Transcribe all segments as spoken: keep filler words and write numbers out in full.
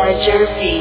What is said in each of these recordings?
Jersey.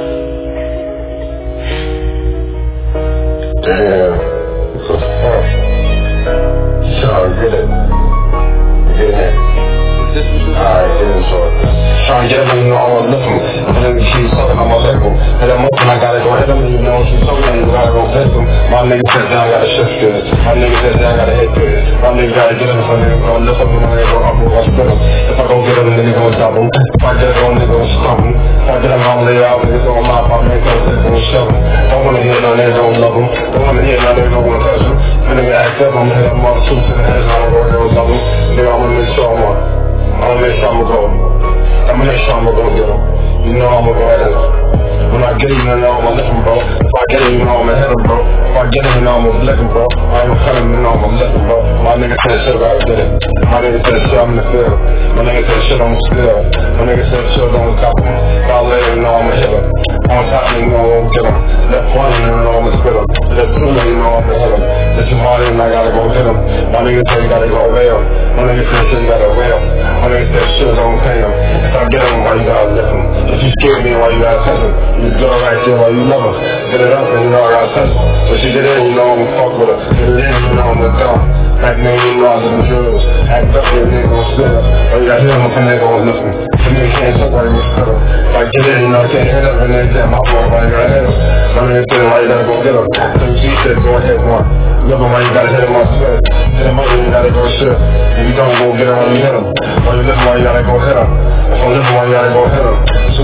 Damn, what the fuck? Y'all get it? Get it? Alright, get into it. Trying to get him, you know, I'm gonna lift him. And then she's talking, I'm gonna lift him. And then most I gotta go hit him, and you know, she's talking, you gotta go piss him. My nigga says that I gotta shift good. My nigga says that I gotta hit good. My nigga gotta get him, so nigga gonna lift him, and then they go up and go split him. If I go get him, then they gonna double. If I get him, they gonna stumble. If I get him, I'm gonna lay out, niggas gonna mop, my man gonna gonna shove him. Don't wanna hear none, they don't love him. Don't wanna hear none, they don't wanna touch him. My nigga act up, I'm gonna hit him all two to the head, I don't know if they don't love him. Nigga, I'm gonna make sure I'm on. I'm gonna make sure I'm gonna go. I'm gonna make sure I'm gonna go get him. You know I'm gonna go ahead and when I get him, you know I'm gonna lift him, bro. If I get him, you know I'm gonna hit him, bro. If I get him, you know I'm gonna lick him, bro. I ain't gonna cut him, you know I'm gonna lift him, bro. My nigga said shit about get it. My nigga said shit, I'm in the field. My nigga said shit, I'm still. My nigga said shit, don't stop him. Y'all later, you know I'm gonna hit him. On top, you know I'm gonna get him. Left one, you know I'm gonna spit him. Left two, you know I'm gonna hit him. This is hard, and I gotta go hit him. My nigga said you gotta go rail. My nigga said shit, you gotta rail. My nigga said shit, don't pay him. If I get him, why you gotta lift him? If you scared me, why you gotta touch him? You girl right there, why you love her? Get it up, and you know I gotta touch him. But she did it, you know I'ma fuck with her. Get it in, you know I'ma dump. Back then, you know I was in the drills. Act up, your nigga gon' spit her. Or you got hit him, and nigga gon' lift him. The nigga can't talk while you spit her. If I get in, you know I can't hit him, and then say my fault, why you gotta hit him? My nigga said, why you gotta go get him? So she said, go ahead, one. Love him, why you gotta hit him on spit? Hit him up, you gotta go shit. If you don't go get him, why you hit him? Why you live him, why you gotta go hit him? If I live him, why you gotta go hit him?